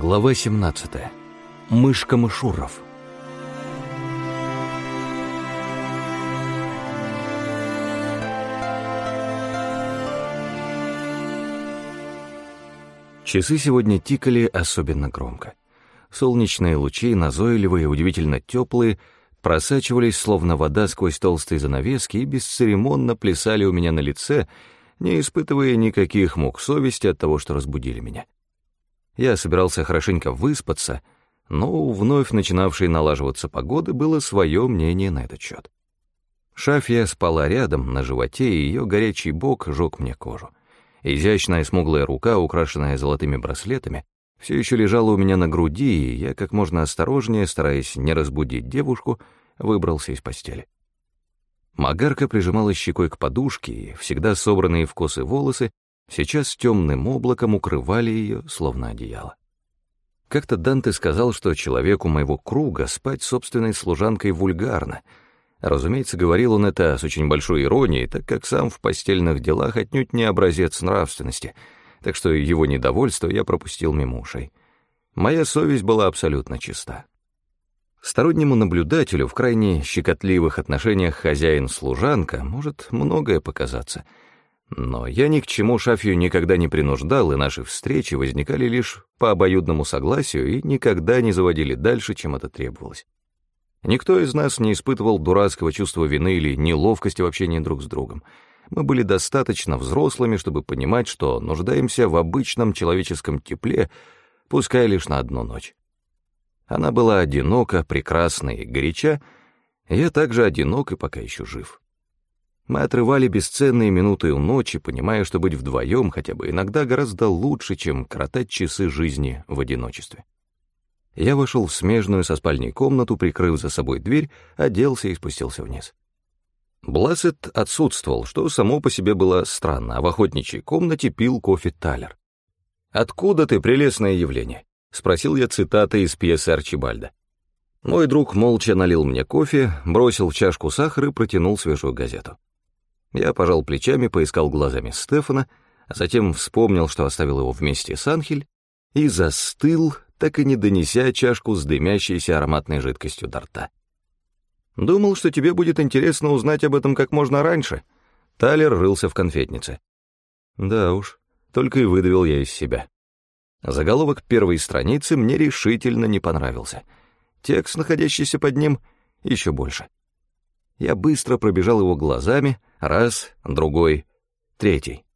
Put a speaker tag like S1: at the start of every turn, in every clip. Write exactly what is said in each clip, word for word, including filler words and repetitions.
S1: Глава семнадцатая. Мышка Мышуров. Часы сегодня тикали особенно громко. Солнечные лучи, назойливые, удивительно теплые, просачивались, словно вода сквозь толстые занавески, и бесцеремонно плясали у меня на лице, не испытывая никаких мук совести от того, что разбудили меня. Я собирался хорошенько выспаться, но у вновь начинавшей налаживаться погоды было свое мнение на этот счет. Шафья спала рядом, на животе, и ее горячий бок жег мне кожу. Изящная смуглая рука, украшенная золотыми браслетами, все еще лежала у меня на груди, и я как можно осторожнее, стараясь не разбудить девушку, выбрался из постели. Магарка прижималась щекой к подушке, и всегда собранные в косы волосы сейчас темным облаком укрывали ее, словно одеяло. Как-то Данте сказал, что человеку моего круга спать с собственной служанкой вульгарно. Разумеется, говорил он это с очень большой иронией, так как сам в постельных делах отнюдь не образец нравственности, так что его недовольство я пропустил мимо ушей. Моя совесть была абсолютно чиста. Стороннему наблюдателю в крайне щекотливых отношениях хозяин-служанка может многое показаться, но я ни к чему Шафью никогда не принуждал, и наши встречи возникали лишь по обоюдному согласию и никогда не заводили дальше, чем это требовалось. Никто из нас не испытывал дурацкого чувства вины или неловкости в общении друг с другом. Мы были достаточно взрослыми, чтобы понимать, что нуждаемся в обычном человеческом тепле, пускай лишь на одну ночь. Она была одинока, прекрасна и горяча, и я также одинок и пока еще жив. Мы отрывали бесценные минуты у ночи, понимая, что быть вдвоем хотя бы иногда гораздо лучше, чем коротать часы жизни в одиночестве. Я вошел в смежную со спальней комнату, прикрыв за собой дверь, оделся и спустился вниз. Блассет отсутствовал, что само по себе было странно, а в охотничьей комнате пил кофе Талер. «Откуда ты, прелестное явление?» — спросил я цитатой из пьесы Арчибальда. Мой друг молча налил мне кофе, бросил в чашку сахар и протянул свежую газету. Я пожал плечами, поискал глазами Стефана, а затем вспомнил, что оставил его вместе с Анхель, и застыл, так и не донеся чашку с дымящейся ароматной жидкостью до рта. «Думал, что тебе будет интересно узнать об этом как можно раньше». Талер рылся в конфетнице. Да уж, только и выдавил я из себя. Заголовок первой страницы мне решительно не понравился. Текст, находящийся под ним, еще больше. Я быстро пробежал его глазами, раз, другой, третий.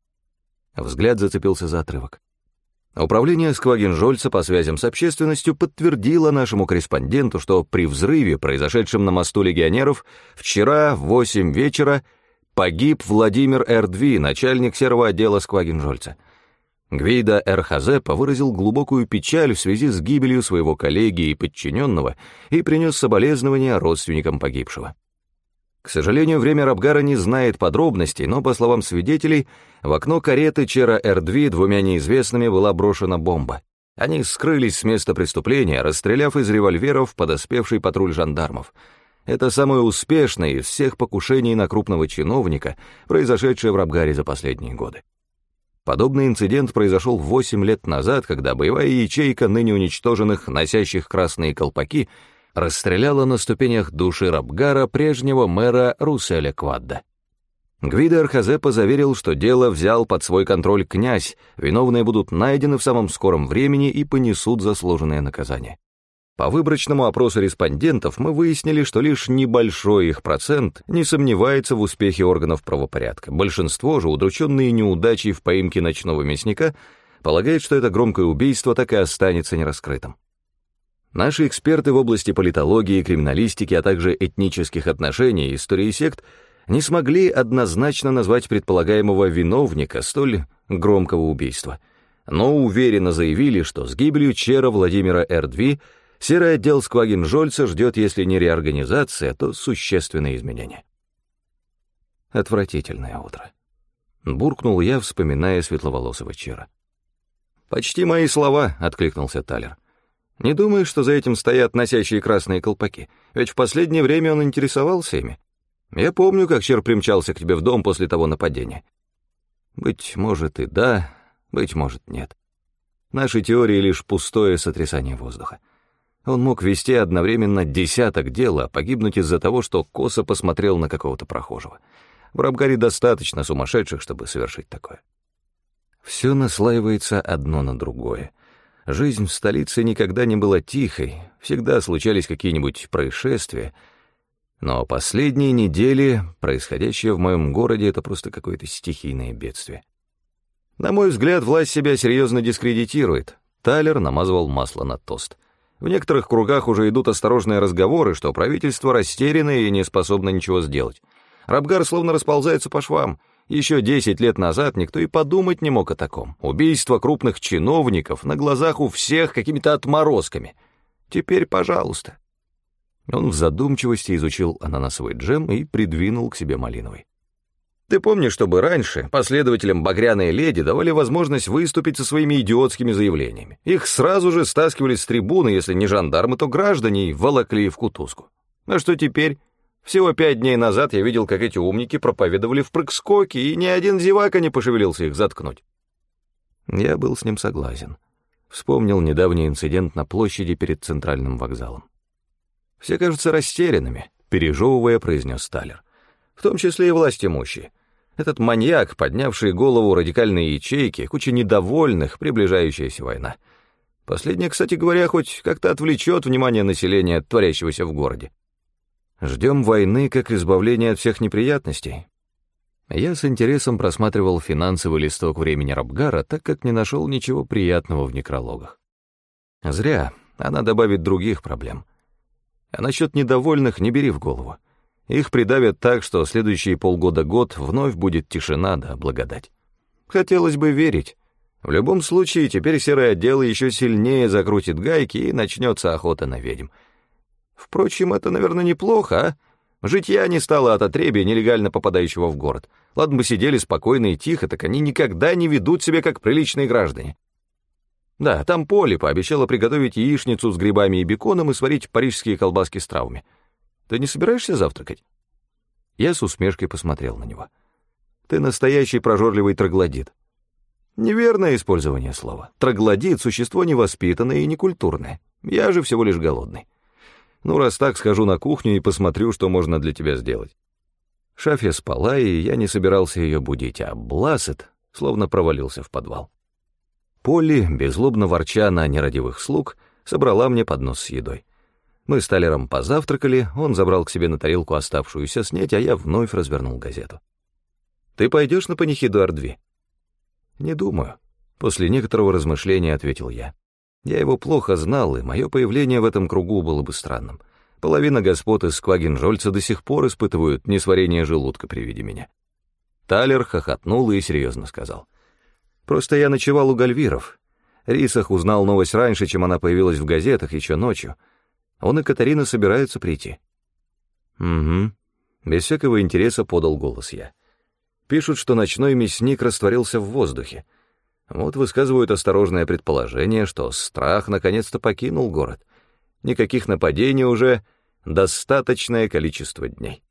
S1: Взгляд зацепился за отрывок. Управление Сквагенжольца по связям с общественностью подтвердило нашему корреспонденту, что при взрыве, произошедшем на мосту легионеров, вчера в восемь вечера погиб Владимир Эрдви, начальник серого отдела Сквагенжольца. Гвидо Р. Хазепа выразил глубокую печаль в связи с гибелью своего коллеги и подчиненного и принес соболезнования родственникам погибшего. К сожалению, время Рабгара не знает подробностей, но, по словам свидетелей, в окно кареты Чера Эрдви двумя неизвестными была брошена бомба. Они скрылись с места преступления, расстреляв из револьверов подоспевший патруль жандармов. Это самое успешное из всех покушений на крупного чиновника, произошедшее в Рабгаре за последние годы. Подобный инцидент произошел восемь лет назад, когда боевая ячейка ныне уничтоженных, носящих красные колпаки, расстреляла на ступенях души Рабгара прежнего мэра Руселя Квадда. Гвидо Р. Хазепа заверил, что дело взял под свой контроль князь, виновные будут найдены в самом скором времени и понесут заслуженное наказание. По выборочному опросу респондентов мы выяснили, что лишь небольшой их процент не сомневается в успехе органов правопорядка. Большинство же, удрученные неудачей в поимке ночного мясника, полагает, что это громкое убийство так и останется нераскрытым. Наши эксперты в области политологии, криминалистики, а также этнических отношений и истории сект не смогли однозначно назвать предполагаемого виновника столь громкого убийства, но уверенно заявили, что с гибелью Чера Владимира Эрдви серый отдел Сквагенжольца ждет, если не реорганизация, то существенные изменения. Отвратительное утро. Буркнул я, вспоминая светловолосого Чера. «Почти мои слова», — откликнулся Талер. «Не думаешь, что за этим стоят носящие красные колпаки? Ведь в последнее время он интересовался ими. Я помню, как Чер примчался к тебе в дом после того нападения». «Быть может и да, быть может нет». Наши теории — лишь пустое сотрясание воздуха. Он мог вести одновременно десяток дел, а погибнуть из-за того, что косо посмотрел на какого-то прохожего. В Рабгаре достаточно сумасшедших, чтобы совершить такое. Все наслаивается одно на другое. Жизнь в столице никогда не была тихой, всегда случались какие-нибудь происшествия, но последние недели, происходящее в моем городе, это просто какое-то стихийное бедствие. На мой взгляд, власть себя серьезно дискредитирует. Талер намазывал масло на тост. В некоторых кругах уже идут осторожные разговоры, что правительство растеряно и не способно ничего сделать. Рабгар словно расползается по швам. Еще десять лет назад никто и подумать не мог о таком. Убийство крупных чиновников на глазах у всех какими-то отморозками. Теперь, пожалуйста. Он в задумчивости изучил ананасовый джем и придвинул к себе малиновый. Ты помнишь, чтобы раньше последователям «Багряной леди» давали возможность выступить со своими идиотскими заявлениями? Их сразу же стаскивали с трибуны, если не жандармы, то граждане, и волокли в кутузку. А что теперь? Всего пять дней назад я видел, как эти умники проповедовали в прыг-скоке, и ни один зевака не пошевелился их заткнуть. Я был с ним согласен. Вспомнил недавний инцидент на площади перед центральным вокзалом. «Все кажутся растерянными», — пережевывая, произнес Талер. «В том числе и власть имущие. Этот маньяк, поднявший голову радикальной ячейки, куча недовольных, приближающаяся война. Последняя, кстати говоря, хоть как-то отвлечет внимание населения от творящегося в городе. Ждем войны как избавления от всех неприятностей». Я с интересом просматривал финансовый листок времени Рабгара, так как не нашел ничего приятного в некрологах. Зря, она добавит других проблем. А насчет недовольных не бери в голову. Их придавят так, что следующие полгода-год вновь будет тишина да благодать. Хотелось бы верить. В любом случае, теперь серый отдел еще сильнее закрутит гайки, и начнется охота на ведьм. Впрочем, это, наверное, неплохо, а? Житья не стало от отребия, нелегально попадающего в город. Ладно бы сидели спокойно и тихо, так они никогда не ведут себя как приличные граждане. Да, там Полли пообещала приготовить яичницу с грибами и беконом и сварить парижские колбаски с травами. Ты не собираешься завтракать?» Я с усмешкой посмотрел на него. «Ты настоящий прожорливый троглодит». Неверное использование слова. Троглодит — существо невоспитанное и некультурное. Я же всего лишь голодный. Ну, раз так, схожу на кухню и посмотрю, что можно для тебя сделать. Шафья спала, и я не собирался ее будить, а Блассет словно провалился в подвал. Полли, беззлобно ворча на нерадивых слуг, собрала мне поднос с едой. Мы с Талером позавтракали, он забрал к себе на тарелку оставшуюся снеть, а я вновь развернул газету. «Ты пойдешь на панихиду Ардви?» «Не думаю», — после некоторого размышления ответил я. Я его плохо знал, и мое появление в этом кругу было бы странным. Половина господ из Сквагенжольца до сих пор испытывают несварение желудка при виде меня. Талер хохотнул и серьезно сказал. «Просто я ночевал у Гальвиров. Рисах узнал новость раньше, чем она появилась в газетах еще ночью. Он и Катарина собираются прийти». «Угу», — без всякого интереса подал голос я. «Пишут, что ночной мясник растворился в воздухе. Вот высказывают осторожное предположение, что страх наконец-то покинул город. Никаких нападений уже достаточное количество дней.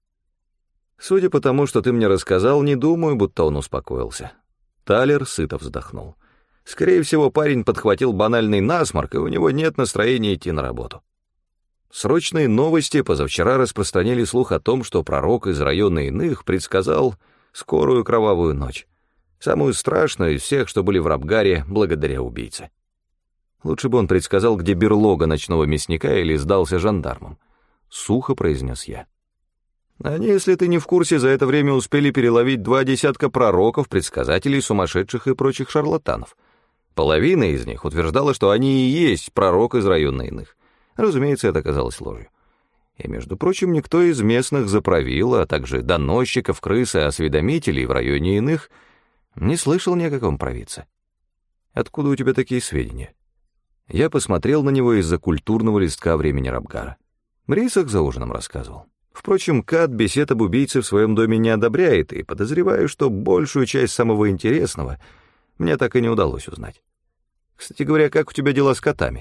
S1: Судя по тому, что ты мне рассказал, не думаю, будто он успокоился». Талер сыто вздохнул. «Скорее всего, парень подхватил банальный насморк, и у него нет настроения идти на работу». Срочные новости позавчера распространили слух о том, что пророк из района Иных предсказал скорую кровавую ночь, самую страшную из всех, что были в Рабгаре благодаря убийце. Лучше бы он предсказал, где берлога ночного мясника, или сдался жандармам. Сухо произнес я. Они, если ты не в курсе, за это время успели переловить два десятка пророков, предсказателей, сумасшедших и прочих шарлатанов. Половина из них утверждала, что они и есть пророк из района Иных. Разумеется, это оказалось ложью. И, между прочим, никто из местных заправил, а также доносчиков, крыс и осведомителей в районе Иных не слышал ни о каком провидце. Откуда у тебя такие сведения? Я посмотрел на него из-за культурного листка времени Рабгара. Рисах за ужином рассказывал. Впрочем, Кат бесед об убийце в своем доме не одобряет, и подозреваю, что большую часть самого интересного мне так и не удалось узнать. Кстати говоря, как у тебя дела с котами?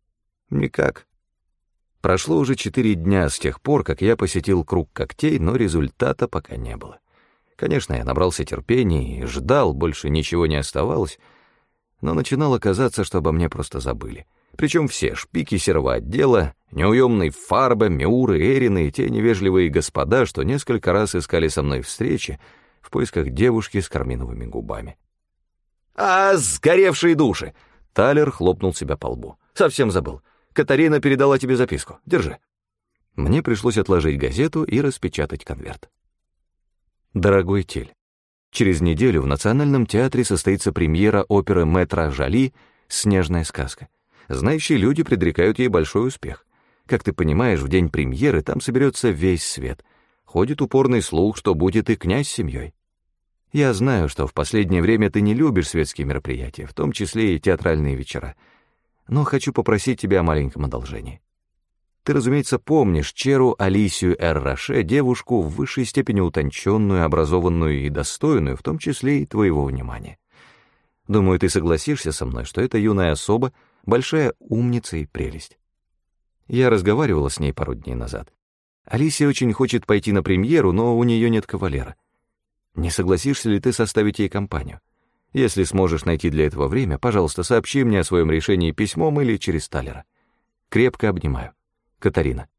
S1: Никак. Прошло уже четыре дня с тех пор, как я посетил круг когтей, но результата пока не было. Конечно, я набрался терпения и ждал, больше ничего не оставалось. но начинало казаться, что обо мне просто забыли. Причем все шпики серого отдела, неуемный Фарба, Миуры, Эрины и те невежливые господа, что несколько раз искали со мной встречи в поисках девушки с карминовыми губами. «А, сгоревшие души!» — Талер хлопнул себя по лбу. «Совсем забыл. Катарина передала тебе записку. Держи». Мне пришлось отложить газету и распечатать конверт. «Дорогой Тиль, через неделю в Национальном театре состоится премьера оперы Мэтра Жали «Снежная сказка». Знающие люди предрекают ей большой успех. Как ты понимаешь, в день премьеры там соберется весь свет. Ходит упорный слух, что будет и князь с семьей. Я знаю, что в последнее время ты не любишь светские мероприятия, в том числе и театральные вечера. Но хочу попросить тебя о маленьком одолжении. Ты, разумеется, помнишь Черу Алисию Эр-Роше, девушку в высшей степени утонченную, образованную и достойную, в том числе и твоего внимания. Думаю, ты согласишься со мной, что эта юная особа — большая умница и прелесть. Я разговаривала с ней пару дней назад. Алисия очень хочет пойти на премьеру, но у нее нет кавалера. Не согласишься ли ты составить ей компанию? Если сможешь найти для этого время, пожалуйста, сообщи мне о своем решении письмом или через Талера. Крепко обнимаю. Катарина».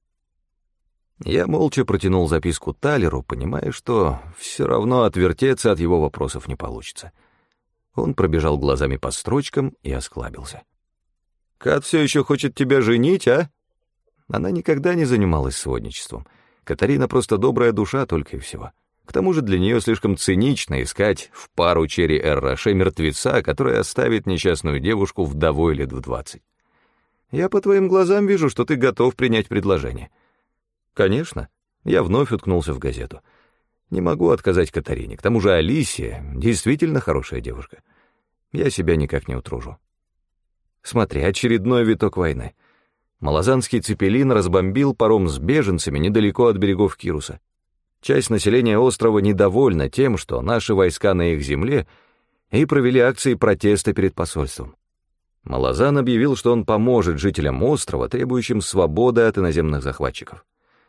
S1: Я молча протянул записку Талеру, понимая, что все равно отвертеться от его вопросов не получится. Он пробежал глазами по строчкам и осклабился. «Кат все еще хочет тебя женить, а?» Она никогда не занималась сводничеством. Катарина просто добрая душа только и всего. К тому же для нее слишком цинично искать в пару Черри Эр-Роше мертвеца, который оставит несчастную девушку вдовой лет в двадцать. «Я по твоим глазам вижу, что ты готов принять предложение». «Конечно». Я вновь уткнулся в газету. «Не могу отказать Катарине. К тому же Алисия действительно хорошая девушка. Я себя никак не утружу». Смотри, очередной виток войны. Малазанский цепелин разбомбил паром с беженцами недалеко от берегов Кируса. Часть населения острова недовольна тем, что наши войска на их земле, и провели акции протеста перед посольством. Малазан объявил, что он поможет жителям острова, требующим свободы от иноземных захватчиков.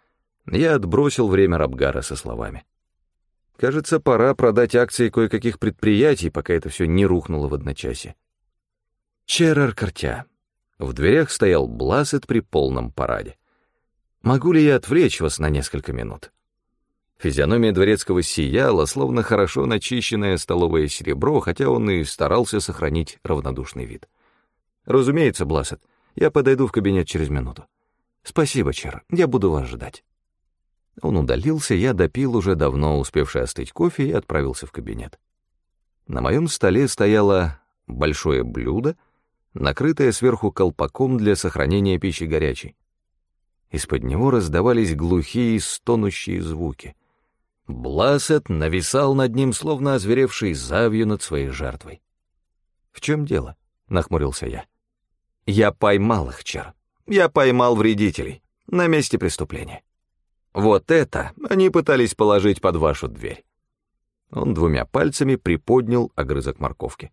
S1: Я отбросил время Рабгара со словами: «Кажется, пора продать акции кое-каких предприятий, пока это все не рухнуло в одночасье». Черар Картя. В дверях стоял Блассет при полном параде. «Могу ли я отвлечь вас на несколько минут?» Физиономия дворецкого сияла, словно хорошо начищенное столовое серебро, хотя он и старался сохранить равнодушный вид. «Разумеется, Блассет, я подойду в кабинет через минуту». «Спасибо, Чер, я буду вас ждать». Он удалился, я допил уже давно успевший остыть кофе и отправился в кабинет. На моем столе стояло большое блюдо, накрытое сверху колпаком для сохранения пищи горячей. Из-под него раздавались глухие, стонущие звуки. Блассет нависал над ним, словно озверевший завью над своей жертвой. «В чем дело?» — нахмурился я. «Я поймал их, Чер. Я поймал вредителей. На месте преступления. Вот это они пытались положить под вашу дверь». Он двумя пальцами приподнял огрызок морковки.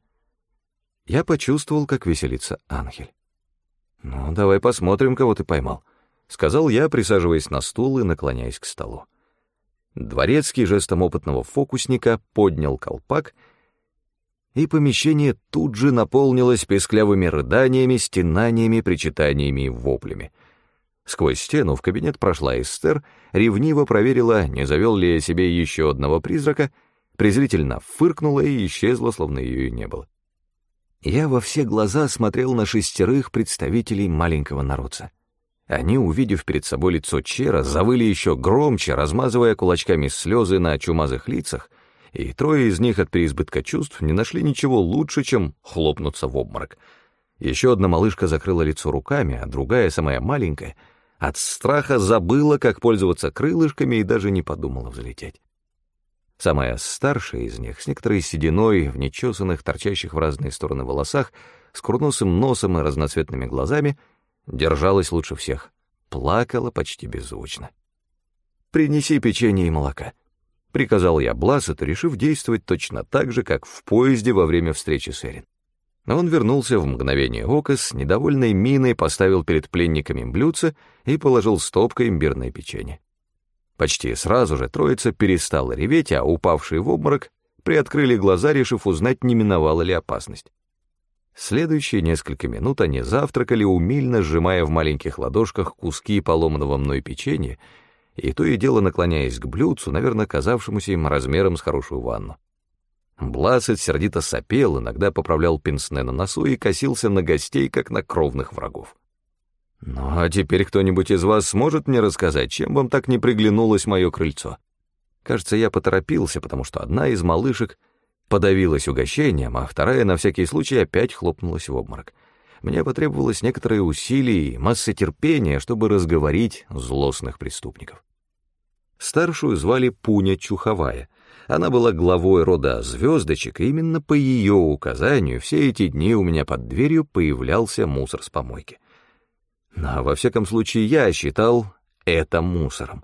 S1: Я почувствовал, как веселится Анхель. «Ну, давай посмотрим, кого ты поймал», — сказал я, присаживаясь на стул и наклоняясь к столу. Дворецкий жестом опытного фокусника поднял колпак, и помещение тут же наполнилось песклявыми рыданиями, стенаниями, причитаниями и воплями. Сквозь стену в кабинет прошла Эстер, ревниво проверила, не завел ли я себе еще одного призрака, презрительно фыркнула и исчезла, словно ее и не было. Я во все глаза смотрел на шестерых представителей маленького народца. Они, увидев перед собой лицо Чера, завыли еще громче, размазывая кулачками слезы на чумазых лицах, и трое из них от переизбытка чувств не нашли ничего лучше, чем хлопнуться в обморок. Еще одна малышка закрыла лицо руками, а другая, самая маленькая, от страха забыла, как пользоваться крылышками, и даже не подумала взлететь. Самая старшая из них, с некоторой сединой, в нечесанных, торчащих в разные стороны волосах, с курносым носом и разноцветными глазами, держалась лучше всех, плакала почти беззвучно. «Принеси печенье и молока», — приказал я Блассету, решив действовать точно так же, как в поезде во время встречи с Эрин. Он вернулся в мгновение ока, с недовольной миной поставил перед пленниками блюдце и положил стопкой имбирное печенье. Почти сразу же троица перестала реветь, а упавшие в обморок приоткрыли глаза, решив узнать, не миновала ли опасность. Следующие несколько минут они завтракали, умильно сжимая в маленьких ладошках куски поломанного мной печенья, и то и дело наклоняясь к блюдцу, наверное, казавшемуся им размером с хорошую ванну. Блассет сердито сопел, иногда поправлял пенсне на носу и косился на гостей, как на кровных врагов. «Ну, а теперь кто-нибудь из вас сможет мне рассказать, чем вам так не приглянулось мое крыльцо?» Кажется, я поторопился, потому что одна из малышек подавилась угощением, а вторая на всякий случай опять хлопнулась в обморок. Мне потребовалось некоторые усилия и масса терпения, чтобы разговорить злостных преступников. Старшую звали Пуня Чуховая. Она была главой рода звездочек, и именно по ее указанию все эти дни у меня под дверью появлялся мусор с помойки. Но, во всяком случае, я считал это мусором.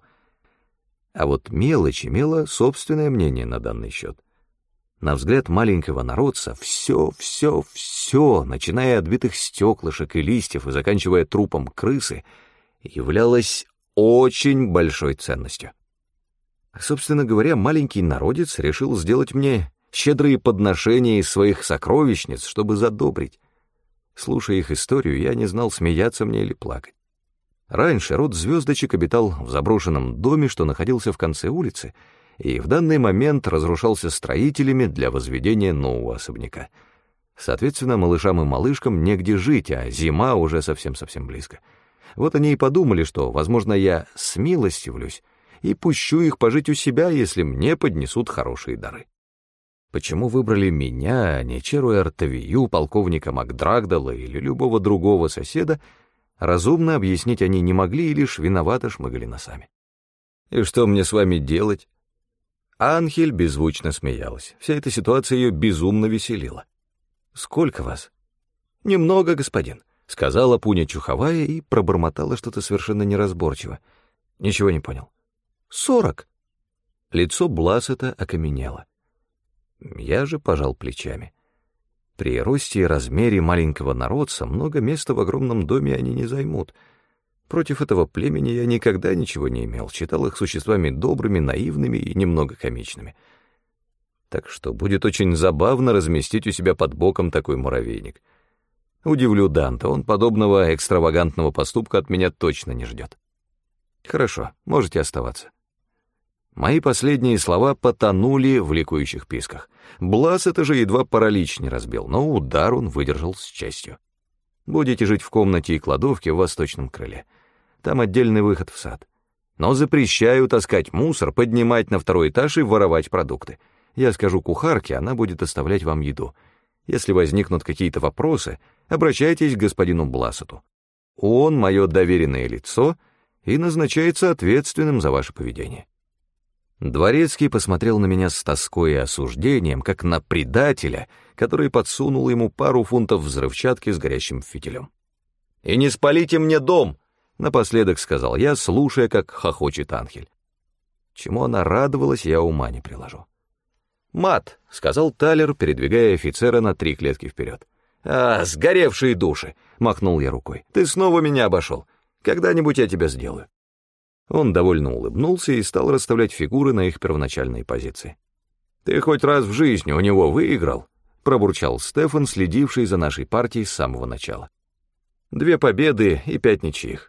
S1: А вот мелочь имела собственное мнение на данный счет. На взгляд маленького народца все, все, все, начиная от битых стеклышек и листьев и заканчивая трупом крысы, являлось очень большой ценностью. Собственно говоря, маленький народец решил сделать мне щедрые подношения из своих сокровищниц, чтобы задобрить. Слушая их историю, я не знал, смеяться мне или плакать. Раньше род звездочек обитал в заброшенном доме, что находился в конце улицы, и в данный момент разрушался строителями для возведения нового особняка. Соответственно, малышам и малышкам негде жить, а зима уже совсем-совсем близко. Вот они и подумали, что, возможно, я смилостивлюсь и пущу их пожить у себя, если мне поднесут хорошие дары. Почему выбрали меня, а не Черуэр Тавию, полковника Макдрагдала или любого другого соседа, разумно объяснить они не могли и лишь виновато шмыгали носами. «И что мне с вами делать?» Анхель беззвучно смеялась. Вся эта ситуация ее безумно веселила. «Сколько вас?» «Немного, господин», — сказала Пуня Чуховая и пробормотала что-то совершенно неразборчиво. Ничего не понял. «Сорок». Лицо Блассета окаменело. Я же пожал плечами. При росте и размере маленького народца много места в огромном доме они не займут. Против этого племени я никогда ничего не имел, считал их существами добрыми, наивными и немного комичными. Так что будет очень забавно разместить у себя под боком такой муравейник. Удивлю Данте, он подобного экстравагантного поступка от меня точно не ждет. Хорошо, можете оставаться. Мои последние слова потонули в ликующих писках. Блассет же едва паралич не разбил, но удар он выдержал с честью. Будете жить в комнате и кладовке в восточном крыле. Там отдельный выход в сад. Но запрещаю таскать мусор, поднимать на второй этаж и воровать продукты. Я скажу кухарке, она будет оставлять вам еду. Если возникнут какие-то вопросы, обращайтесь к господину Блассету. Он — мое доверенное лицо и назначается ответственным за ваше поведение». Дворецкий посмотрел на меня с тоской и осуждением, как на предателя, который подсунул ему пару фунтов взрывчатки с горящим фитилем. «И не спалите мне дом!» — напоследок сказал я, слушая, как хохочет Анхель. Чему она радовалась, я ума не приложу. «Мат!» — сказал Талер, передвигая офицера на три клетки вперед. «А, сгоревшие души!» — махнул я рукой. «Ты снова меня обошел. Когда-нибудь я тебя сделаю». Он довольно улыбнулся и стал расставлять фигуры на их первоначальные позиции. «Ты хоть раз в жизни у него выиграл?» — пробурчал Стефан, следивший за нашей партией с самого начала. «Две победы и пять ничьих».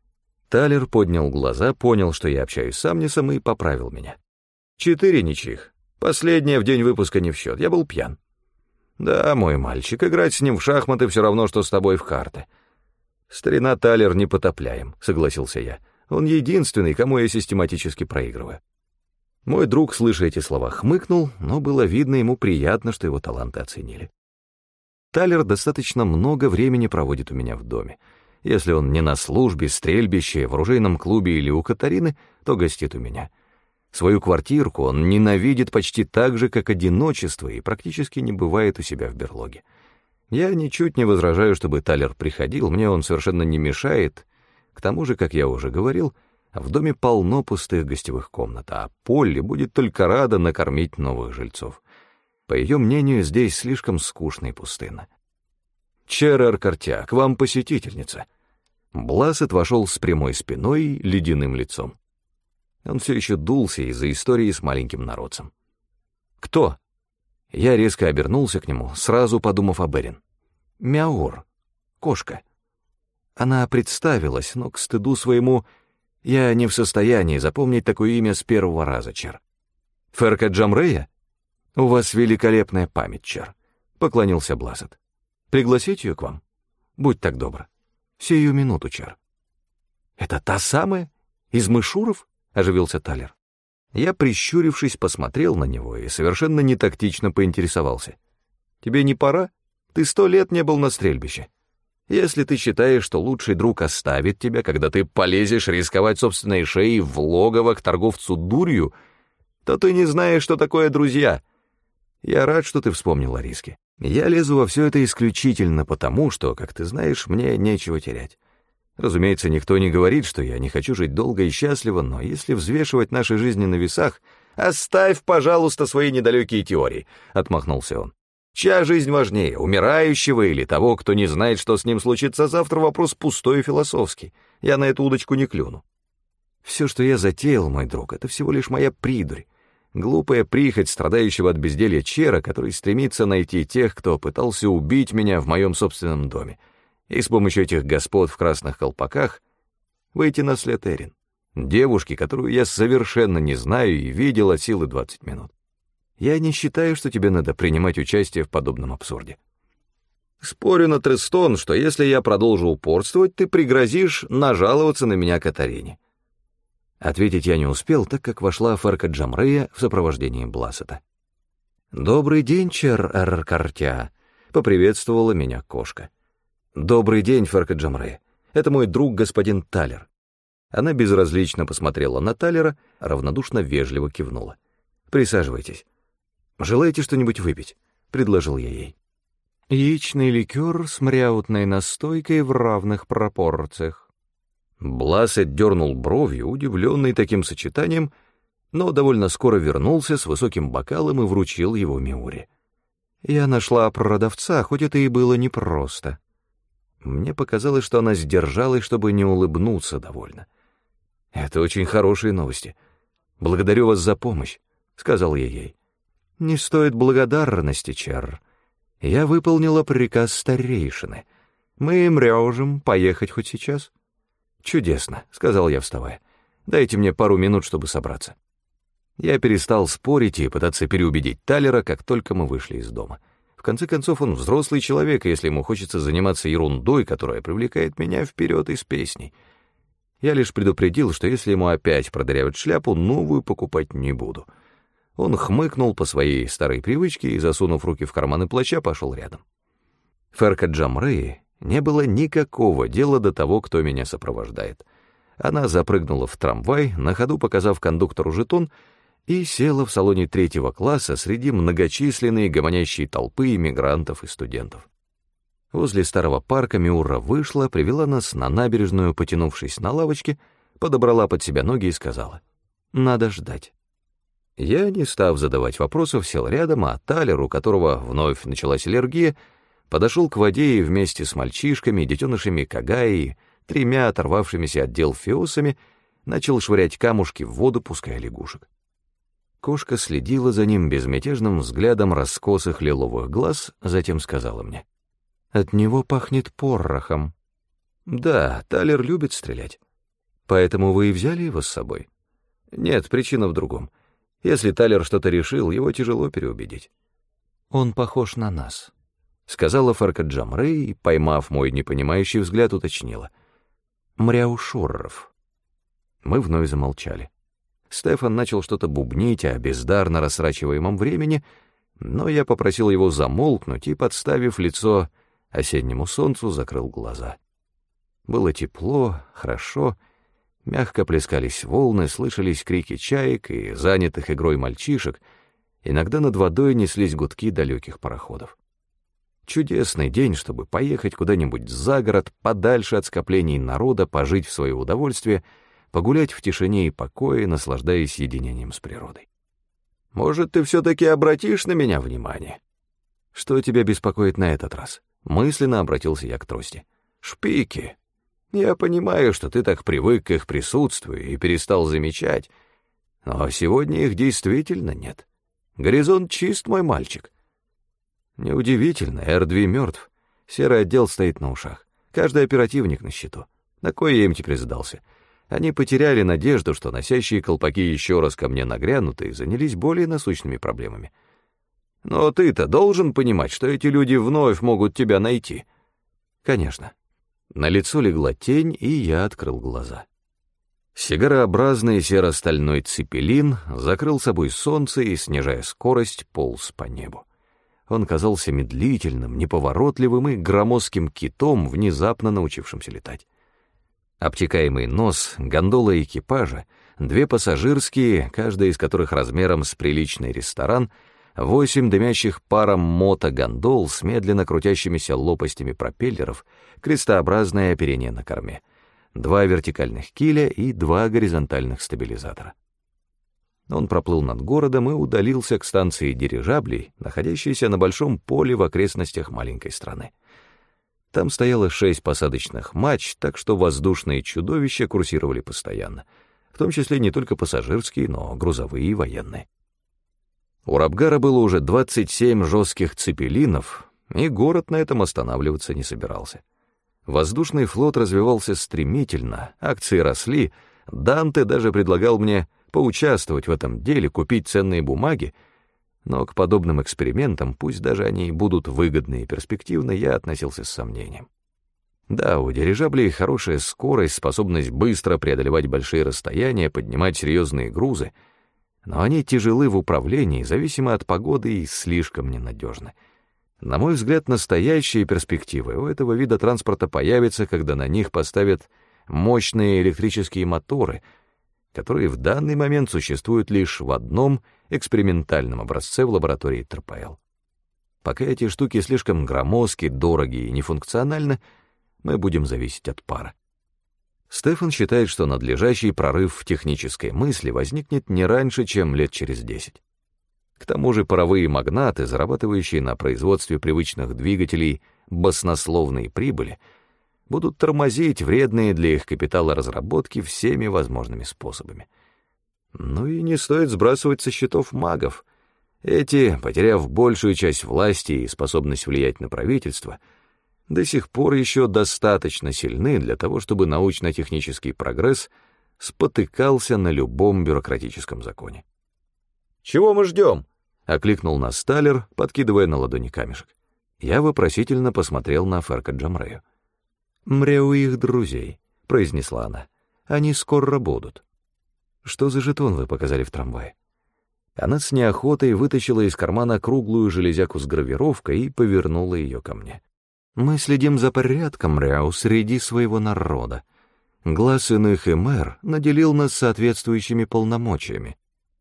S1: Талер поднял глаза, понял, что я общаюсь с Амнисом, и поправил меня. «Четыре ничьих. Последняя в день выпуска не в счет. Я был пьян». «Да, мой мальчик, играть с ним в шахматы все равно, что с тобой в карты». «Старина Талер непотопляем», — согласился я. Он единственный, кому я систематически проигрываю. Мой друг, слыша эти слова, хмыкнул, но было видно, ему приятно, что его таланты оценили. Талер достаточно много времени проводит у меня в доме. Если он не на службе, стрельбище, в оружейном клубе или у Катарины, то гостит у меня. Свою квартирку он ненавидит почти так же, как одиночество, и практически не бывает у себя в берлоге. Я ничуть не возражаю, чтобы Талер приходил, мне он совершенно не мешает. К тому же, как я уже говорил, в доме полно пустых гостевых комнат, а Полли будет только рада накормить новых жильцов. По ее мнению, здесь слишком скучно и пустынно. «Черер Кортя, к вам посетительница». Блассет вошел с прямой спиной и ледяным лицом. Он все еще дулся из-за истории с маленьким народцем. «Кто?» Я резко обернулся к нему, сразу подумав о Берин. Мяур, кошка. Она представилась, но к стыду своему я не в состоянии запомнить такое имя с первого раза, Чер. Ферка Джамрея? У вас великолепная память, Чер, — поклонился Блассет. Пригласить ее к вам? Будь так добра. Сию минуту, Чер. Это та самая? Из Мышуров? — оживился Талер. Я, прищурившись, посмотрел на него и совершенно нетактично поинтересовался. Тебе не пора? Ты сто лет не был на стрельбище. Если ты считаешь, что лучший друг оставит тебя, когда ты полезешь рисковать собственной шеей в логово к торговцу дурью, то ты не знаешь, что такое друзья. Я рад, что ты вспомнил о риске. Я лезу во все это исключительно потому, что, как ты знаешь, мне нечего терять. Разумеется, никто не говорит, что я не хочу жить долго и счастливо, но если взвешивать наши жизни на весах... «Оставь, пожалуйста, свои недалекие теории», — отмахнулся он. «Чья жизнь важнее, умирающего или того, кто не знает, что с ним случится завтра, вопрос пустой и философский. Я на эту удочку не клюну. Все, что я затеял, мой друг, это всего лишь моя придурь, глупая прихоть страдающего от безделья Чера, который стремится найти тех, кто пытался убить меня в моем собственном доме, и с помощью этих господ в красных колпаках выйти на след Эрин, девушки, которую я совершенно не знаю и видел от силы двадцать минут. Я не считаю, что тебе надо принимать участие в подобном абсурде. Спорю на Трестон, что если я продолжу упорствовать, ты пригрозишь нажаловаться на меня Катарине». Ответить я не успел, так как вошла Ферка Джамрея в сопровождении Блассета. «Добрый день, Чер Эр-Картя», — поприветствовала меня кошка. «Добрый день, Ферка Джамрея. Это мой друг господин Талер». Она безразлично посмотрела на Талера, равнодушно вежливо кивнула. «Присаживайтесь. Желаете что-нибудь выпить?» — предложил я ей. «Яичный ликер с мряутной настойкой в равных пропорциях». Блассет дернул бровью, удивленный таким сочетанием, но довольно скоро вернулся с высоким бокалом и вручил его Миуре. Я нашла продавца, хоть это и было непросто. Мне показалось, что она сдержалась, чтобы не улыбнуться довольно. «Это очень хорошие новости. Благодарю вас за помощь», — сказал я ей. «Не стоит благодарности, Чер. Я выполнила приказ старейшины. Мы мрёжем поехать хоть сейчас». «Чудесно», — сказал я, вставая. «Дайте мне пару минут, чтобы собраться». Я перестал спорить и пытаться переубедить Талера, как только мы вышли из дома. В конце концов, он взрослый человек, и если ему хочется заниматься ерундой, которая привлекает меня вперед из песней. Я лишь предупредил, что если ему опять продырявят шляпу, новую покупать не буду. Он хмыкнул по своей старой привычке и, засунув руки в карманы плаща, пошел рядом. Ферка Джамреи не было никакого дела до того, кто меня сопровождает. Она запрыгнула в трамвай, на ходу показав кондуктору жетон, и села в салоне третьего класса среди многочисленной гомонящей толпы иммигрантов и студентов. Возле старого парка Миура вышла, привела нас на набережную, потянувшись на лавочке, подобрала под себя ноги и сказала: «Надо ждать». Я, не став задавать вопросов, сел рядом, а Талер, у которого вновь началась аллергия, подошел к воде и вместе с мальчишками, детенышами Кагаи, тремя оторвавшимися от дел фиосами, начал швырять камушки в воду, пуская лягушек. Кошка следила за ним безмятежным взглядом раскосых лиловых глаз, затем сказала мне: «От него пахнет порохом». «Да, Талер любит стрелять. Поэтому вы и взяли его с собой?» «Нет, причина в другом. Если Талер что-то решил, его тяжело переубедить». «Он похож на нас», — сказала Ферка Джамреи и, поймав мой непонимающий взгляд, уточнила: «Мряушурров». Мы вновь замолчали. Стефан начал что-то бубнить о бездарно растрачиваемом времени, но я попросил его замолкнуть и, подставив лицо осеннему солнцу, закрыл глаза. Было тепло, хорошо, мягко плескались волны, слышались крики чаек и занятых игрой мальчишек, иногда над водой неслись гудки далеких пароходов. Чудесный день, чтобы поехать куда-нибудь за город, подальше от скоплений народа, пожить в свое удовольствие, погулять в тишине и покое, наслаждаясь единением с природой. «Может, ты все-таки обратишь на меня внимание?» «Что тебя беспокоит на этот раз?» Мысленно обратился я к трости. «Шпики. Я понимаю, что ты так привык к их присутствию и перестал замечать, но сегодня их действительно нет. Горизонт чист, мой мальчик». «Неудивительно, Эрдви мертв. Серый отдел стоит на ушах. Каждый оперативник на счету. На кой я им теперь сдался? Они потеряли надежду, что носящие колпаки еще раз ко мне нагрянут и занялись более насущными проблемами. Но ты-то должен понимать, что эти люди вновь могут тебя найти. Конечно. На лицо легла тень, и я открыл глаза. Сигарообразный серо-стальной цепелин закрыл собой солнце и, снижая скорость, полз по небу. Он казался медлительным, неповоротливым и громоздким китом, внезапно научившимся летать. Обтекаемый нос, гондола экипажа, две пассажирские, каждая из которых размером с приличный ресторан, восемь дымящих паром мотогондол с медленно крутящимися лопастями пропеллеров, крестообразное оперение на корме, два вертикальных киля и два горизонтальных стабилизатора. Он проплыл над городом и удалился к станции дирижаблей, находящейся на большом поле в окрестностях маленькой страны. Там стояло шесть посадочных мачт, так что воздушные чудовища курсировали постоянно, в том числе не только пассажирские, но грузовые и военные. У Рабгара было уже двадцать семь жестких цепелинов, и город на этом останавливаться не собирался. Воздушный флот развивался стремительно, акции росли, Данте даже предлагал мне поучаствовать в этом деле, купить ценные бумаги, но к подобным экспериментам, пусть даже они будут выгодны и перспективны, я относился с сомнением. Да, у дирижаблей хорошая скорость, способность быстро преодолевать большие расстояния, поднимать серьезные грузы, но они тяжелы в управлении, зависимы от погоды и слишком ненадежны. На мой взгляд, настоящие перспективы у этого вида транспорта появятся, когда на них поставят мощные электрические моторы, которые в данный момент существуют лишь в одном экспериментальном образце в лаборатории ТРПЛ. Пока эти штуки слишком громоздки, дороги и нефункциональны, мы будем зависеть от пара. Стефан считает, что надлежащий прорыв в технической мысли возникнет не раньше, чем лет через десять. К тому же паровые магнаты, зарабатывающие на производстве привычных двигателей баснословные прибыли, будут тормозить вредные для их капитала разработки всеми возможными способами. Ну и не стоит сбрасывать со счетов магов. Эти, потеряв большую часть власти и способность влиять на правительство, до сих пор еще достаточно сильны для того, чтобы научно-технический прогресс спотыкался на любом бюрократическом законе. «Чего мы ждем?» — окликнул нас Сталлер, подкидывая на ладони камешек. Я вопросительно посмотрел на Ферка Джамрею. «Мре у их друзей», — произнесла она. «Они скоро будут». «Что за жетон вы показали в трамвае?» Она с неохотой вытащила из кармана круглую железяку с гравировкой и повернула ее ко мне. «Мы следим за порядком, Мряу, среди своего народа. Глаз иных и мэр наделил нас соответствующими полномочиями».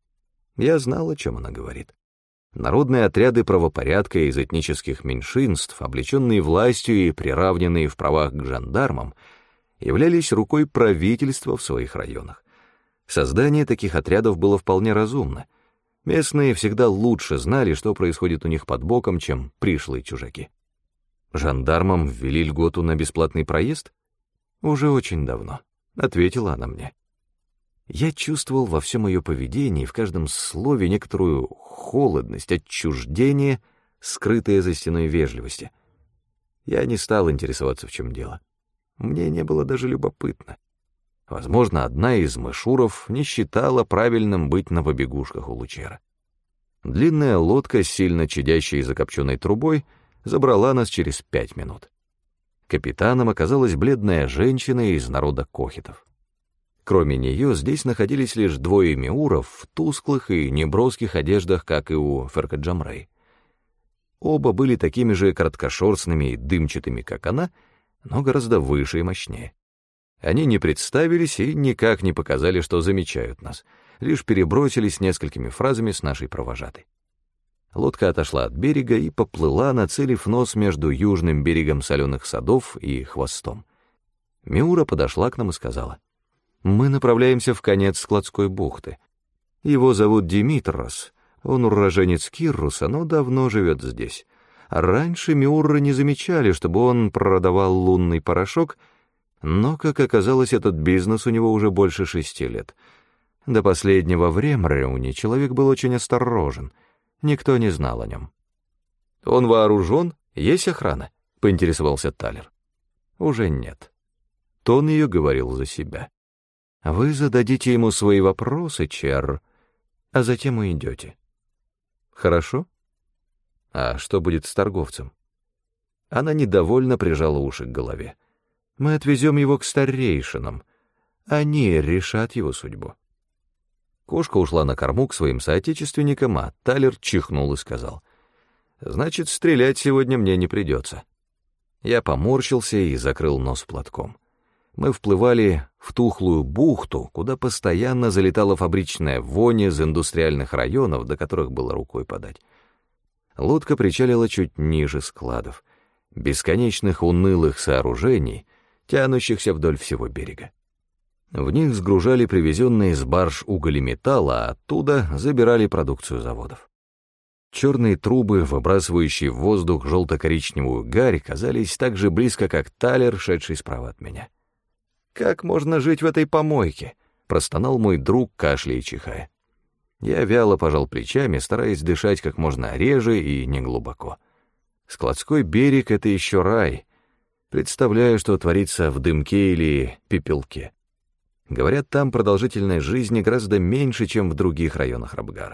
S1: Я знал, о чем она говорит. Народные отряды правопорядка из этнических меньшинств, облеченные властью и приравненные в правах к жандармам, являлись рукой правительства в своих районах. Создание таких отрядов было вполне разумно. Местные всегда лучше знали, что происходит у них под боком, чем пришлые чужаки. Жандармам ввели льготу на бесплатный проезд? Уже очень давно, — ответила она мне. Я чувствовал во всем ее поведении, в каждом слове некоторую холодность, отчуждение, скрытое за стеной вежливости. Я не стал интересоваться, в чем дело. Мне не было даже любопытно. Возможно, одна из мышуров не считала правильным быть на побегушках у Лучера. Длинная лодка с сильно чадящей закопченной трубой забрала нас через пять минут. Капитаном оказалась бледная женщина из народа кохетов. Кроме нее здесь находились лишь двое миуров в тусклых и неброских одеждах, как и у Ферка Джамрей. Оба были такими же короткошерстными и дымчатыми, как она, но гораздо выше и мощнее. Они не представились и никак не показали, что замечают нас, лишь перебросились несколькими фразами с нашей провожатой. Лодка отошла от берега и поплыла, нацелив нос между южным берегом соленых садов и хвостом. Миура подошла к нам и сказала: «Мы направляемся в конец складской бухты. Его зовут Димитрос, он уроженец Кирруса, но давно живет здесь. Раньше Миурры не замечали, чтобы он продавал лунный порошок, но, как оказалось, этот бизнес у него уже больше шести лет. До последнего в Ремреуне человек был очень осторожен, никто не знал о нем». «Он вооружен? Есть охрана?» — — поинтересовался Талер. «Уже нет». Тон ее говорил за себя. «Вы зададите ему свои вопросы, Чер, а затем уйдете. Хорошо? А что будет с торговцем?» Она недовольно прижала уши к голове. «Мы отвезем его к старейшинам. Они решат его судьбу». Кошка ушла на корму к своим соотечественникам, а Талер чихнул и сказал: «Значит, стрелять сегодня мне не придется». Я поморщился и закрыл нос платком. Мы вплывали в тухлую бухту, куда постоянно залетала фабричная вонь из индустриальных районов, до которых было рукой подать. Лодка причалила чуть ниже складов, бесконечных унылых сооружений, тянущихся вдоль всего берега. В них сгружали привезенные с барж уголь и металл, а оттуда забирали продукцию заводов. Черные трубы, выбрасывающие в воздух желто-коричневую гарь, казались так же близко, как Талер, шедший справа от меня. «Как можно жить в этой помойке?» — простонал мой друг, кашляя и чихая. Я вяло пожал плечами, стараясь дышать как можно реже и неглубоко. Складской берег — это еще рай. Представляю, что творится в дымке или пепелке. Говорят, там продолжительность жизни гораздо меньше, чем в других районах Рабгара.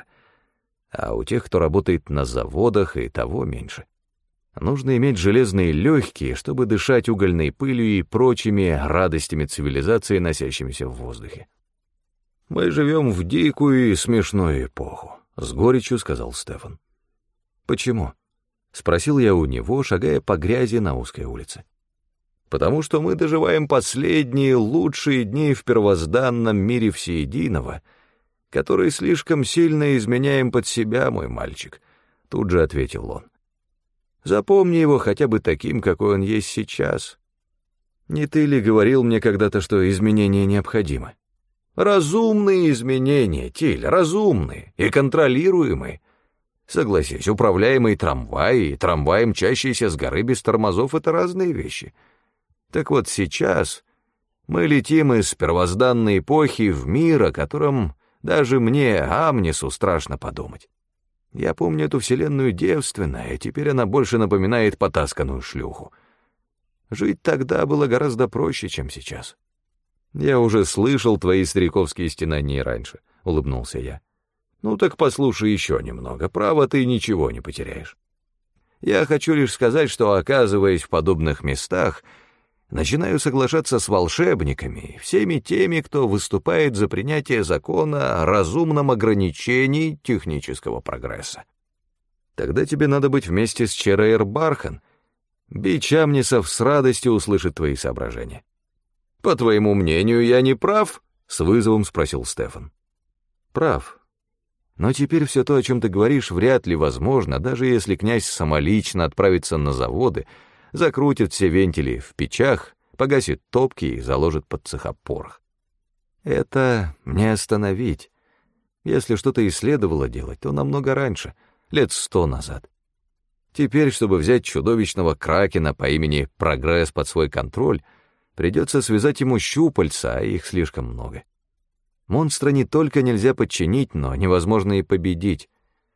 S1: А у тех, кто работает на заводах, и того меньше. Нужно иметь железные легкие, чтобы дышать угольной пылью и прочими радостями цивилизации, носящимися в воздухе. «Мы живем в дикую и смешную эпоху», — с горечью сказал Стефан. «Почему?» — спросил я у него, шагая по грязи на узкой улице. «Потому что мы доживаем последние лучшие дни в первозданном мире всеединого, который слишком сильно изменяем под себя, мой мальчик», — тут же ответил он. «Запомни его хотя бы таким, какой он есть сейчас. Не ты ли говорил мне когда-то, что изменения необходимы? Разумные изменения, Тиль, разумные и контролируемые. Согласись, управляемый трамвай и трамвай, мчащийся с горы без тормозов — это разные вещи. Так вот сейчас мы летим из первозданной эпохи в мир, о котором даже мне, Амнису, страшно подумать. Я помню эту вселенную девственно, и теперь она больше напоминает потасканную шлюху. Жить тогда было гораздо проще, чем сейчас». «Я уже слышал твои стариковские стенания раньше», — улыбнулся я. «Ну так послушай еще немного, право, ты ничего не потеряешь. Я хочу лишь сказать, что, оказываясь в подобных местах, начинаю соглашаться с волшебниками, всеми теми, кто выступает за принятие закона о разумном ограничении технического прогресса. Тогда тебе надо быть вместе с Черейр Бархан. Бич Амнисов с радостью услышит твои соображения». «По твоему мнению, я не прав?» — с вызовом спросил Стефан. «Прав. Но теперь все то, о чем ты говоришь, вряд ли возможно, даже если князь самолично отправится на заводы, закрутит все вентили в печах, погасит топки и заложит под цеха порох. Это не остановить. Если что-то и следовало делать, то намного раньше, лет сто назад. Теперь, чтобы взять чудовищного кракена по имени Прогресс под свой контроль, придется связать ему щупальца, а их слишком много. Монстра не только нельзя подчинить, но невозможно и победить.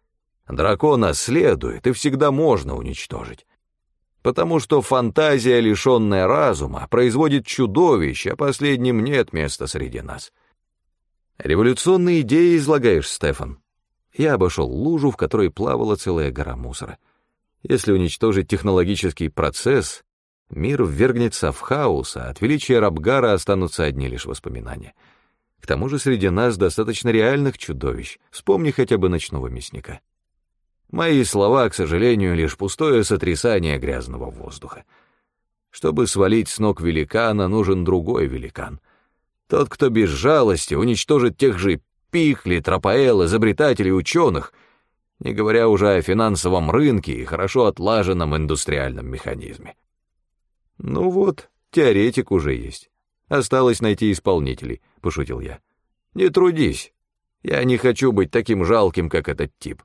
S1: Дракона следует и всегда можно уничтожить. Потому что фантазия, лишенная разума, производит чудовищ, а последним нет места среди нас. Революционные идеи излагаешь, Стефан. Я обошел лужу, в которой плавала целая гора мусора. Если уничтожить технологический процесс, мир ввергнется в хаос, а от величия Рабгара останутся одни лишь воспоминания. К тому же среди нас достаточно реальных чудовищ, вспомни хотя бы ночного мясника. Мои слова, к сожалению, лишь пустое сотрясание грязного воздуха. Чтобы свалить с ног великана, нужен другой великан. Тот, кто без жалости уничтожит тех же Пихли, Тропаэл, изобретателей, ученых, не говоря уже о финансовом рынке и хорошо отлаженном индустриальном механизме. «Ну вот, теоретик уже есть. Осталось найти исполнителей», — пошутил я. «Не трудись. Я не хочу быть таким жалким, как этот тип».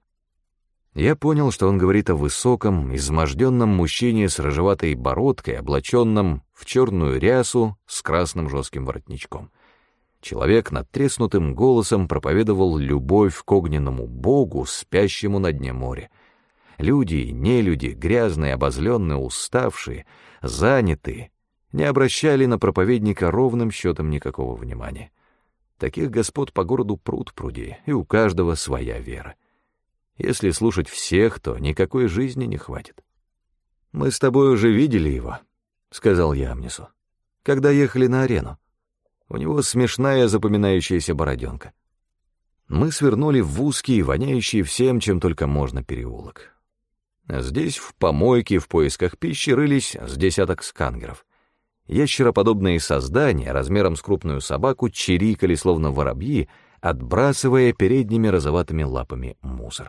S1: Я понял, что он говорит о высоком, изможденном мужчине с рыжеватой бородкой, облаченном в черную рясу с красным жестким воротничком. Человек надтреснутым голосом проповедовал любовь к огненному богу, спящему на дне моря. Люди и нелюди, грязные, обозленные, уставшие, занятые, не обращали на проповедника ровным счетом никакого внимания. Таких господ по городу пруд-пруди, и у каждого своя вера. Если слушать всех, то никакой жизни не хватит. «Мы с тобой уже видели его», — сказал я Амнису, — «когда ехали на арену. У него смешная запоминающаяся бороденка». Мы свернули в узкий, воняющий всем, чем только можно, переулок. Здесь в помойке в поисках пищи рылись с десяток скангеров. Ящероподобные создания, размером с крупную собаку, чирикали, словно воробьи, отбрасывая передними розоватыми лапами мусор.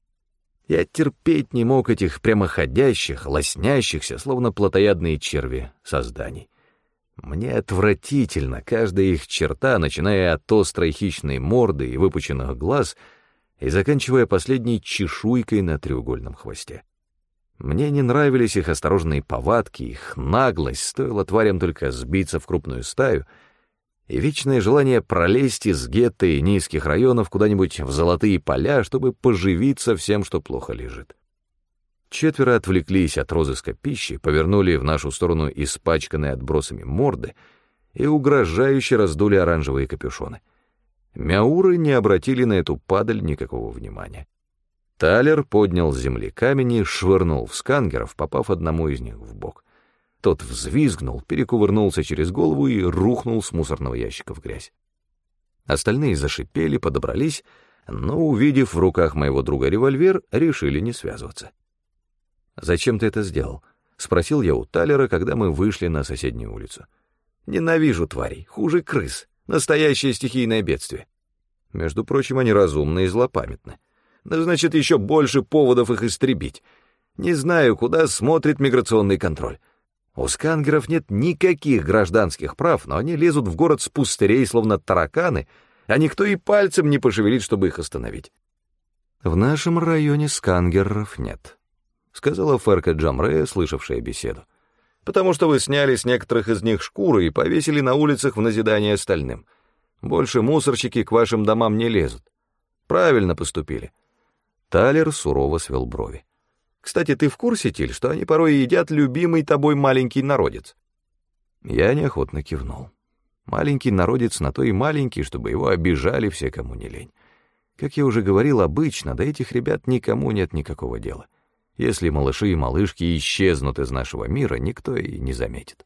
S1: Я терпеть не мог этих прямоходящих, лоснящихся, словно плотоядные черви, созданий. Мне отвратительно каждая их черта, начиная от острой хищной морды и выпученных глаз и заканчивая последней чешуйкой на треугольном хвосте. Мне не нравились их осторожные повадки, их наглость, стоило тварям только сбиться в крупную стаю, и вечное желание пролезть из гетто и низких районов куда-нибудь в золотые поля, чтобы поживиться всем, что плохо лежит. Четверо отвлеклись от розыска пищи, повернули в нашу сторону испачканные отбросами морды и угрожающе раздули оранжевые капюшоны. Мяуры не обратили на эту падаль никакого внимания. Талер поднял с земли камень и швырнул в скангеров, попав одному из них в бок. Тот взвизгнул, перекувырнулся через голову и рухнул с мусорного ящика в грязь. Остальные зашипели, подобрались, но, увидев в руках моего друга револьвер, решили не связываться. «Зачем ты это сделал?» — спросил я у Талера, когда мы вышли на соседнюю улицу. «Ненавижу тварей, хуже крыс, настоящее стихийное бедствие. Между прочим, они разумны и злопамятны. Да значит, еще больше поводов их истребить. Не знаю, куда смотрит миграционный контроль. У скангеров нет никаких гражданских прав, но они лезут в город с пустырей, словно тараканы, а никто и пальцем не пошевелит, чтобы их остановить». «В нашем районе скангеров нет», — сказала Ферка Джамрея, слышавшая беседу. «Потому что вы сняли с некоторых из них шкуры и повесили на улицах в назидание остальным. Больше мусорщики к вашим домам не лезут. Правильно поступили». Талер сурово свел брови. «Кстати, ты в курсе, Тиль, что они порой едят любимый тобой маленький народец?» Я неохотно кивнул. Маленький народец на то и маленький, чтобы его обижали все, кому не лень. Как я уже говорил, обычно до этих ребят никому нет никакого дела. Если малыши и малышки исчезнут из нашего мира, никто и не заметит.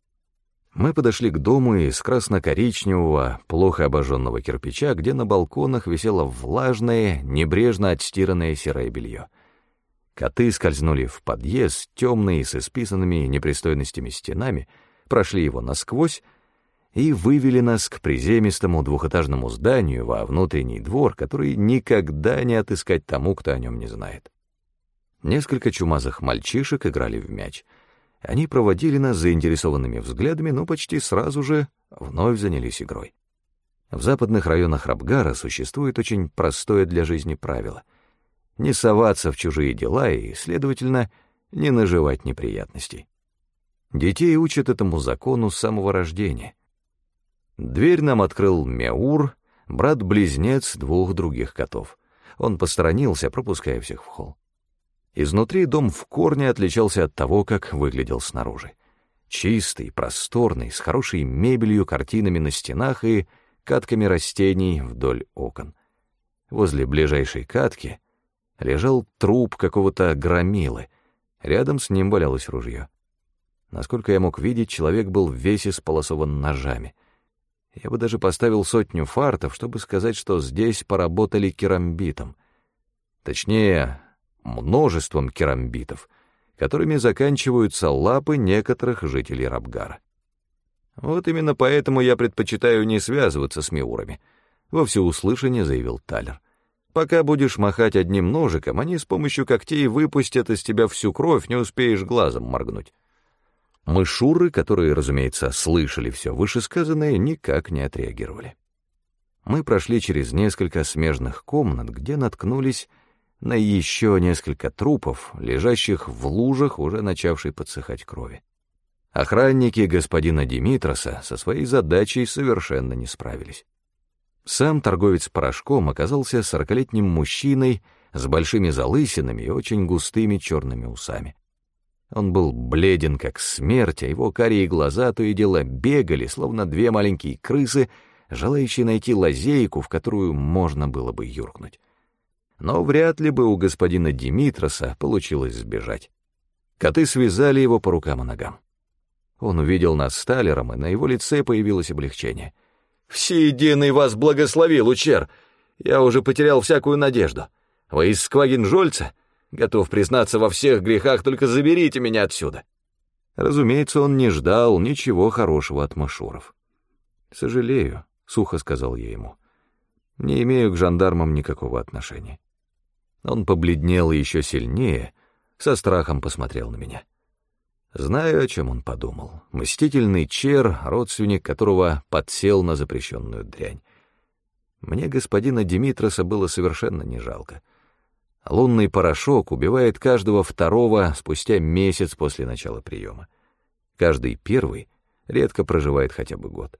S1: Мы подошли к дому из красно-коричневого, плохо обожженного кирпича, где на балконах висело влажное, небрежно отстиранное серое белье. Коты скользнули в подъезд, темные, с исписанными непристойностями стенами, прошли его насквозь и вывели нас к приземистому двухэтажному зданию во внутренний двор, который никогда не отыскать тому, кто о нем не знает. Несколько чумазых мальчишек играли в мяч. Они проводили нас заинтересованными взглядами, но почти сразу же вновь занялись игрой. В западных районах Рабгара существует очень простое для жизни правило — не соваться в чужие дела и, следовательно, не наживать неприятностей. Детей учат этому закону с самого рождения. Дверь нам открыл Мяур, брат-близнец двух других котов. Он посторонился, пропуская всех в холл. Изнутри дом в корне отличался от того, как выглядел снаружи. Чистый, просторный, с хорошей мебелью, картинами на стенах и катками растений вдоль окон. Возле ближайшей катки лежал труп какого-то громилы, рядом с ним валялось ружье. Насколько я мог видеть, человек был весь исполосован ножами. Я бы даже поставил сотню фартов, чтобы сказать, что здесь поработали керамбитом. Точнее, множеством керамбитов, которыми заканчиваются лапы некоторых жителей Рабгара. «Вот именно поэтому я предпочитаю не связываться с мяурами», — во всеуслышание заявил Талер. «Пока будешь махать одним ножиком, они с помощью когтей выпустят из тебя всю кровь, не успеешь глазом моргнуть». Мышуры, которые, разумеется, слышали все вышесказанное, никак не отреагировали. Мы прошли через несколько смежных комнат, где наткнулись на еще несколько трупов, лежащих в лужах, уже начавшей подсыхать крови. Охранники господина Димитроса со своей задачей совершенно не справились. Сам торговец порошком оказался сорокалетним мужчиной с большими залысинами и очень густыми черными усами. Он был бледен, как смерть, а его карие глаза то и дело бегали, словно две маленькие крысы, желающие найти лазейку, в которую можно было бы юркнуть. Но вряд ли бы у господина Димитроса получилось сбежать. Коты связали его по рукам и ногам. Он увидел нас с Талером, и на его лице появилось облегчение. «Всеединый вас благослови, Лучер! Я уже потерял всякую надежду. Вы из Сквагенжольца? Готов признаться во всех грехах, только заберите меня отсюда». Разумеется, он не ждал ничего хорошего от Машуров. «Сожалею», — сухо сказал я ему. «Не имею к жандармам никакого отношения». Он побледнел еще сильнее, со страхом посмотрел на меня. Знаю, о чем он подумал. Мстительный чер, родственник которого подсел на запрещенную дрянь. Мне господина Димитроса было совершенно не жалко. Лунный порошок убивает каждого второго спустя месяц после начала приема. Каждый первый редко проживает хотя бы год.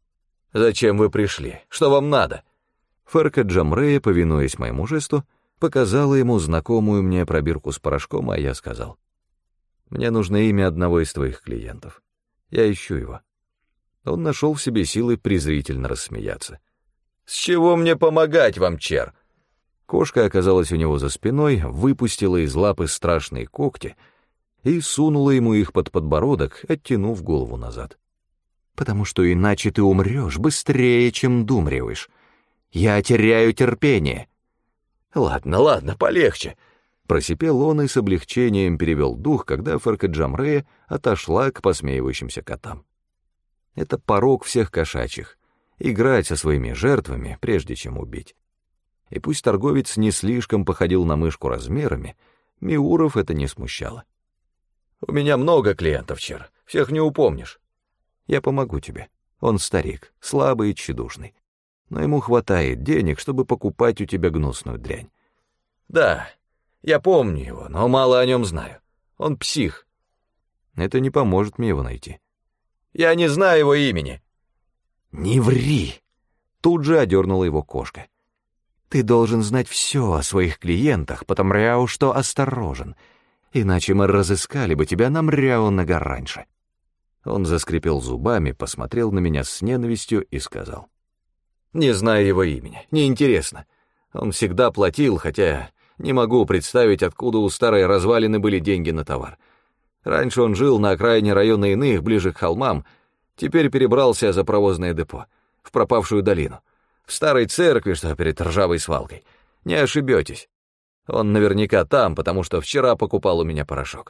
S1: «Зачем вы пришли? Что вам надо?» Ферка Джамрея, повинуясь моему жесту, показала ему знакомую мне пробирку с порошком, а я сказал: «Мне нужно имя одного из твоих клиентов. Я ищу его». Он нашел в себе силы презрительно рассмеяться. «С чего мне помогать вам, чер?» Кошка оказалась у него за спиной, выпустила из лапы страшные когти и сунула ему их под подбородок, оттянув голову назад. «Потому что иначе ты умрешь быстрее, чем думреваешь. Я теряю терпение». «Ладно, ладно, полегче», — просипел он и с облегчением перевел дух, когда Ферка Джамрея отошла к посмеивающимся котам. Это порок всех кошачьих — играть со своими жертвами, прежде чем убить. И пусть торговец не слишком походил на мышку размерами, Миуров это не смущало. «У меня много клиентов, чер, всех не упомнишь». «Я помогу тебе. Он старик, слабый и тщедушный. Но ему хватает денег, чтобы покупать у тебя гнусную дрянь». «Да, я помню его, но мало о нем знаю. Он псих». «Это не поможет мне его найти». «Я не знаю его имени». «Не ври!» — тут же одернула его кошка. «Ты должен знать все о своих клиентах, потому что осторожен, иначе мы разыскали бы тебя на мряу-нога раньше». Он заскрипел зубами, посмотрел на меня с ненавистью и сказал: «Не знаю его имени, неинтересно. Он всегда платил, хотя не могу представить, откуда у старой развалины были деньги на товар. Раньше он жил на окраине района Иных, ближе к холмам, теперь перебрался за паровозное депо, в пропавшую долину, в старой церкви, что перед ржавой свалкой. Не ошибетесь. Он наверняка там, потому что вчера покупал у меня порошок».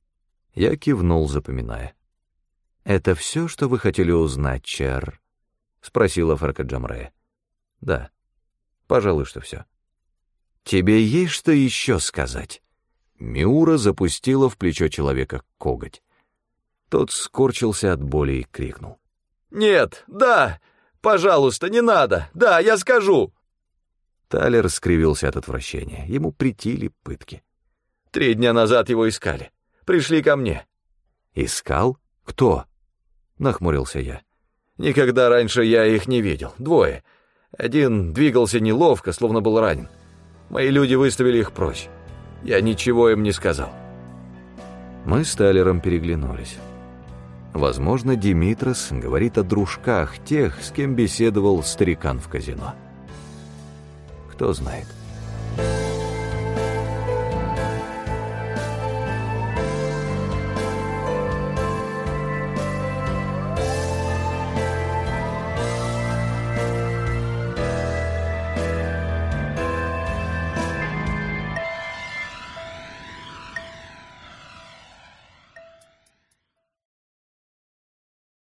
S1: Я кивнул, запоминая. «Это все, что вы хотели узнать, чер?» — спросила Ферка Джамрея. «Да, пожалуй, что все». «Тебе есть что еще сказать?» Миура запустила в плечо человека коготь. Тот скорчился от боли и крикнул: «Нет, да, пожалуйста, не надо, да, я скажу!» Талер скривился от отвращения, ему претили пытки. «Три дня назад его искали, пришли ко мне». «Искал? Кто?» — нахмурился я. «Никогда раньше я их не видел, двое. Один двигался неловко, словно был ранен. Мои люди выставили их прочь. Я ничего им не сказал». Мы с Талером переглянулись. Возможно, Димитрос говорит о дружках тех, с кем беседовал старикан в казино. Кто знает.